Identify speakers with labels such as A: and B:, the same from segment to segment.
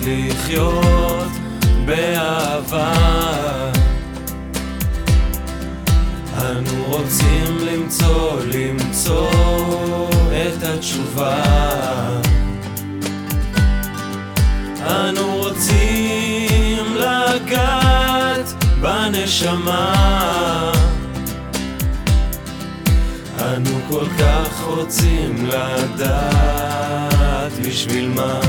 A: לחיות באהבה. אנו רוצים למצוא את התשובה. אנו רוצים לגעת בנשמה. אנו כל כך רוצים לדעת בשביל מה.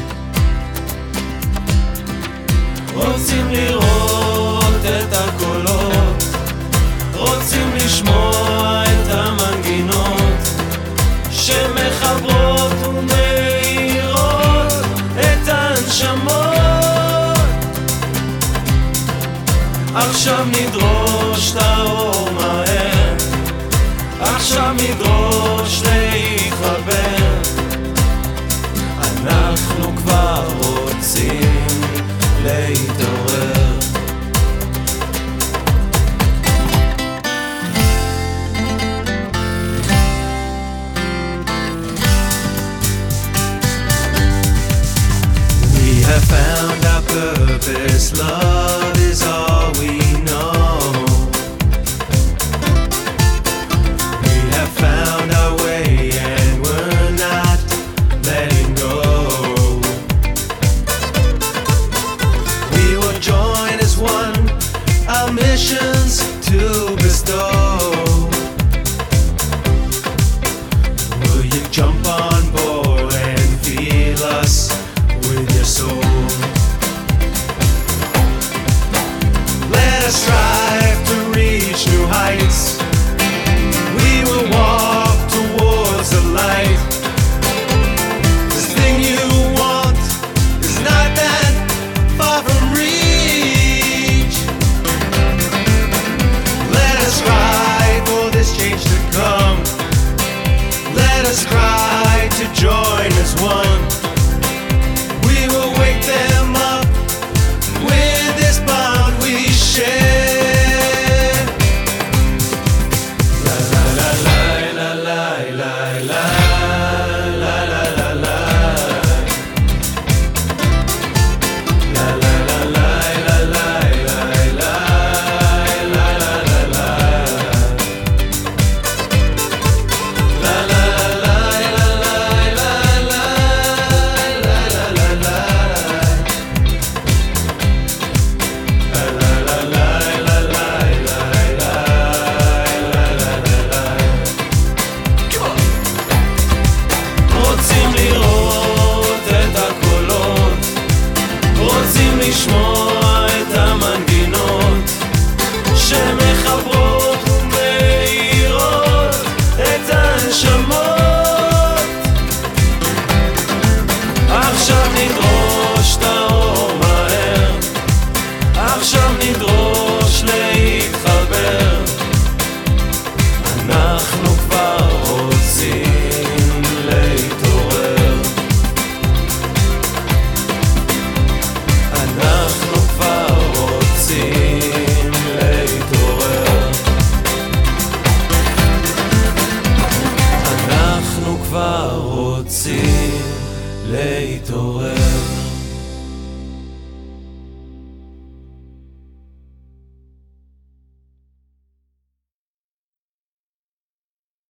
A: רוצים לראות את הקולות, רוצים לשמוע את המנגינות שמחברות ומאירות את הנשמות. עכשיו נדרוש את האור מהר, עכשיו נדרוש להתחבר. אנחנו כבר רוצים להתעורר. We have found our purpose, love is all we know. We have found our way and we're not letting go. We will join as one, our missions to bestow. Will you jump on board and feel us with your soul? Let us strive to reach new heights. We will walk towards the light. This thing you want is not that far from reach. Let us cry for this change to come. Let us cry to join as one. We will wake them up with this bond we share. La la la la la la la la la la la la. La la la la la la la la la la la la. La la la la la la la la la la. La la la la la la la la la. רוצים לראות את הקולות, רוצים לשמוע את המנגינות שמחברות ומאירות את הנשמות. עכשיו נדרוש את האור מהר, עכשיו נדרוש